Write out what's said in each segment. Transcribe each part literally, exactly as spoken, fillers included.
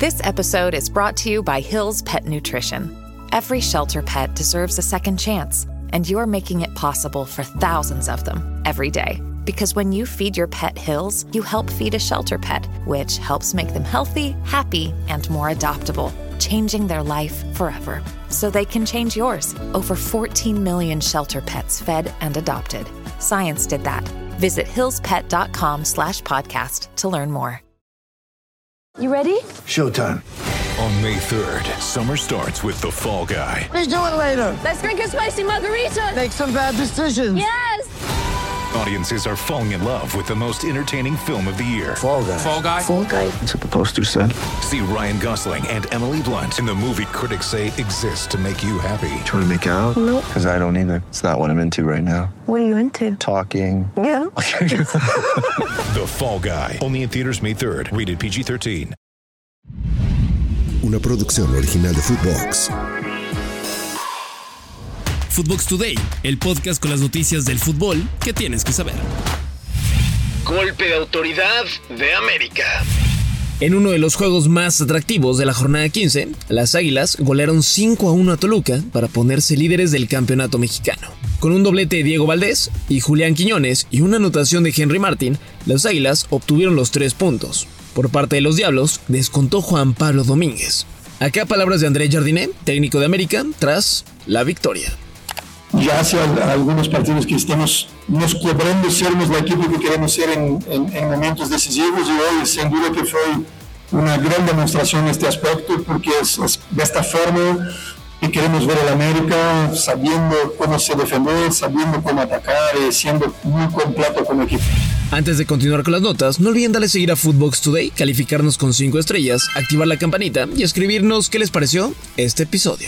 This episode is brought to you by Hill's Pet Nutrition. Every shelter pet deserves a second chance, and you're making it possible for thousands of them every day. Because when you feed your pet Hill's, you help feed a shelter pet, which helps make them healthy, happy, and more adoptable, changing their life forever. So they can change yours. Over fourteen million shelter pets fed and adopted. Science did that. Visit hillspet.com slash podcast to learn more. You ready? Showtime. On May third, summer starts with The Fall Guy. Let's do it later. Let's drink a spicy margarita. Make some bad decisions. Yes! Audiences are falling in love with the most entertaining film of the year. Fall Guy. Fall Guy? Fall Guy. That's what the poster said. See Ryan Gosling and Emily Blunt in the movie critics say exists to make you happy. Trying to make it out? Nope. Because I don't either. It's not what I'm into right now. What are you into? Talking. Yeah. The Fall Guy. Only in theaters May third. Rated P G thirteen. Una producción original de Footbox. Footbox Today, el podcast con las noticias del fútbol que tienes que saber. Golpe de autoridad de América. En uno de los juegos más atractivos de la jornada quince, las Águilas golearon cinco a uno a Toluca para ponerse líderes del campeonato mexicano. Con un doblete de Diego Valdés y Julián Quiñones y una anotación de Henry Martin, las Águilas obtuvieron los tres puntos. Por parte de los Diablos, descontó Juan Pablo Domínguez. Acá palabras de André Jardiné, técnico de América, tras la victoria. Ya hace algunos partidos que estamos nos cobrando sermos el equipo que queremos ser en, en, en momentos decisivos, y hoy sin duda que fue una gran demostración en este aspecto, porque es, es de esta forma que queremos ver el América, sabiendo cómo se defender, sabiendo cómo atacar y siendo muy completo como equipo. Antes de continuar con las notas, no olviden darle seguir a Footbox Today, calificarnos con cinco estrellas, activar la campanita y escribirnos qué les pareció este episodio.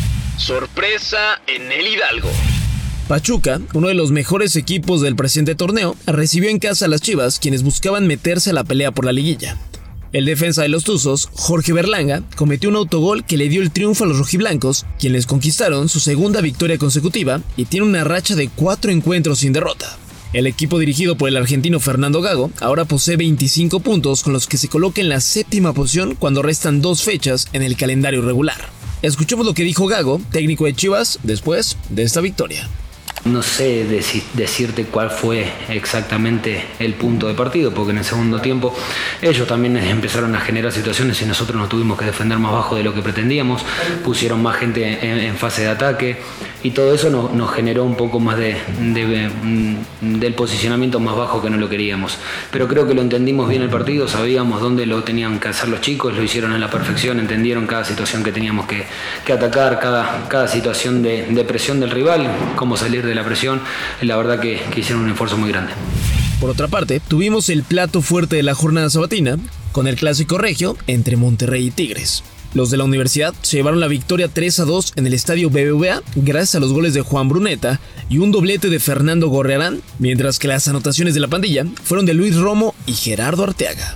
Sorpresa en el Hidalgo. Pachuca, uno de los mejores equipos del presente torneo, recibió en casa a las Chivas, quienes buscaban meterse a la pelea por la liguilla. El defensa de los Tuzos, Jorge Berlanga, cometió un autogol que le dio el triunfo a los rojiblancos, quienes conquistaron su segunda victoria consecutiva y tiene una racha de cuatro encuentros sin derrota. El equipo dirigido por el argentino Fernando Gago ahora posee veinticinco puntos, con los que se coloca en la séptima posición cuando restan dos fechas en el calendario regular. Escuchemos lo que dijo Gago, técnico de Chivas, después de esta victoria. No sé deci- decirte cuál fue exactamente el punto de partido, porque en el segundo tiempo ellos también empezaron a generar situaciones y nosotros nos tuvimos que defender más bajo de lo que pretendíamos, pusieron más gente en, en fase de ataque y todo eso nos, nos generó un poco más de, de, del posicionamiento más bajo que no lo queríamos. Pero creo que lo entendimos bien el partido, sabíamos dónde lo tenían que hacer los chicos, lo hicieron a la perfección, entendieron cada situación que teníamos que, que atacar, cada, cada situación de, de presión del rival, cómo salir de la presión. La verdad que, que hicieron un esfuerzo muy grande. Por otra parte, tuvimos el plato fuerte de la jornada sabatina con el clásico regio entre Monterrey y Tigres. Los de la universidad se llevaron la victoria tres a dos en el estadio B B V A gracias a los goles de Juan Bruneta y un doblete de Fernando Gorrearán, mientras que las anotaciones de la pandilla fueron de Luis Romo y Gerardo Arteaga.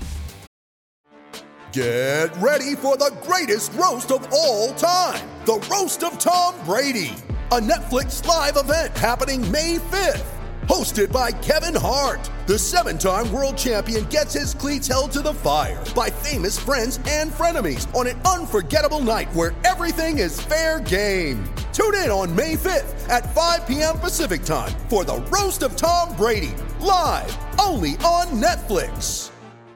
Get ready for the greatest roast of all time, the Roast of Tom Brady, a Netflix live event happening May fifth. Hosted by Kevin Hart, the seven-time world champion gets his cleats held to the fire by famous friends and frenemies on an unforgettable night where everything is fair game. Tune in on May fifth at five p.m. Pacific time for the Roast of Tom Brady, live only on Netflix.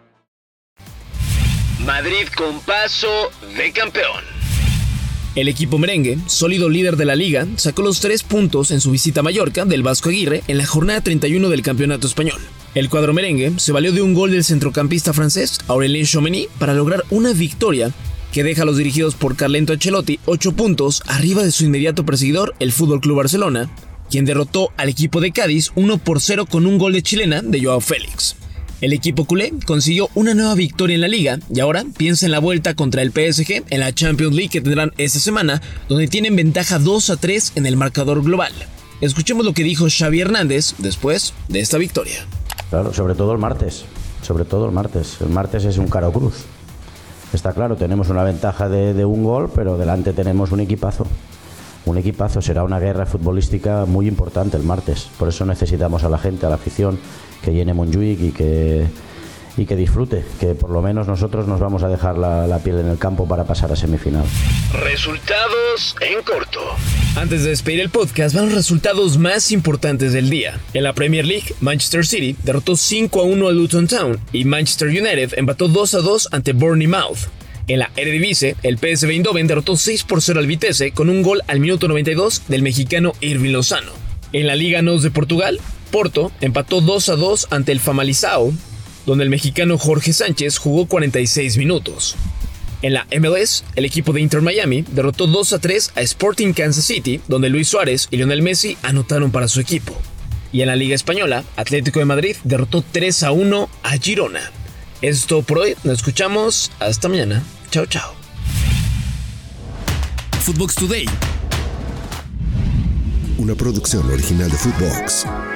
Madrid con paso de campeón. El equipo merengue, sólido líder de la liga, sacó los tres puntos en su visita a Mallorca del Vasco Aguirre en la jornada treinta y uno del campeonato español. El cuadro merengue se valió de un gol del centrocampista francés Aurélien Tchouameni para lograr una victoria que deja a los dirigidos por Carleto Ancelotti ocho puntos arriba de su inmediato perseguidor, el F C Barcelona, quien derrotó al equipo de Cádiz uno por cero con un gol de chilena de Joao Félix. El equipo culé consiguió una nueva victoria en la liga y ahora piensa en la vuelta contra el P S G en la Champions League que tendrán esta semana, donde tienen ventaja dos a tres en el marcador global. Escuchemos lo que dijo Xavi Hernández después de esta victoria. Claro, sobre todo el martes, sobre todo el martes. El martes es un caro cruz. Está claro, tenemos una ventaja de, de un gol, pero delante tenemos un equipazo. Un equipazo, será una guerra futbolística muy importante el martes. Por eso necesitamos a la gente, a la afición, que llene Montjuïc y que, y que disfrute, que por lo menos nosotros nos vamos a dejar la, la piel en el campo para pasar a semifinal. Resultados en corto. Antes de despedir el podcast, van los resultados más importantes del día. En la Premier League, Manchester City derrotó cinco a uno al Luton Town y Manchester United empató dos a dos ante Bournemouth. En la Eredivisie, el P S V Eindhoven derrotó seis por cero al Vitesse con un gol al minuto noventa y dos del mexicano Irving Lozano. En la Liga N O S de Portugal, Porto empató dos a dos ante el Famalicão, donde el mexicano Jorge Sánchez jugó cuarenta y seis minutos. En la M L S, el equipo de Inter Miami derrotó dos a tres a Sporting Kansas City, donde Luis Suárez y Lionel Messi anotaron para su equipo. Y en la Liga Española, Atlético de Madrid derrotó tres a uno a Girona. Eso es todo por hoy, nos escuchamos, hasta mañana, chao chao. Footbox Today, una producción original de Footbox.